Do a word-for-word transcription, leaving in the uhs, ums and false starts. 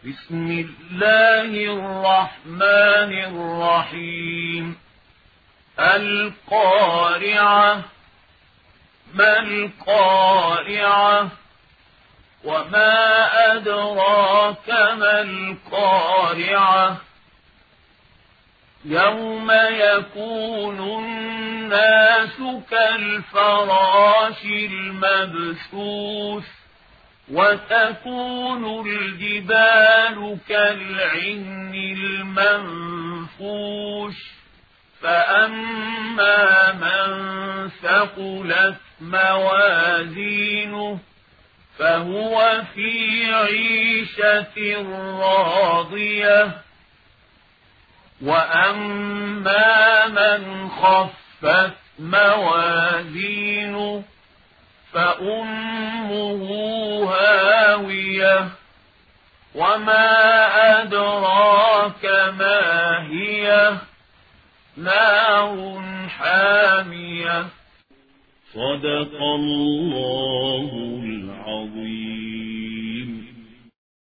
بسم الله الرحمن الرحيم. القارعة. ما القارعة؟ وما أدراك ما القارعة؟ يوم يكون الناس كالفراش المبثوث وتكون الجبال كالعهن المنفوش فأما من ثقلت موازينه فهو في عيشة راضية وأما من خفت موازينه فأمه هاوية وما أدراك ما هي نار حامية. صدق الله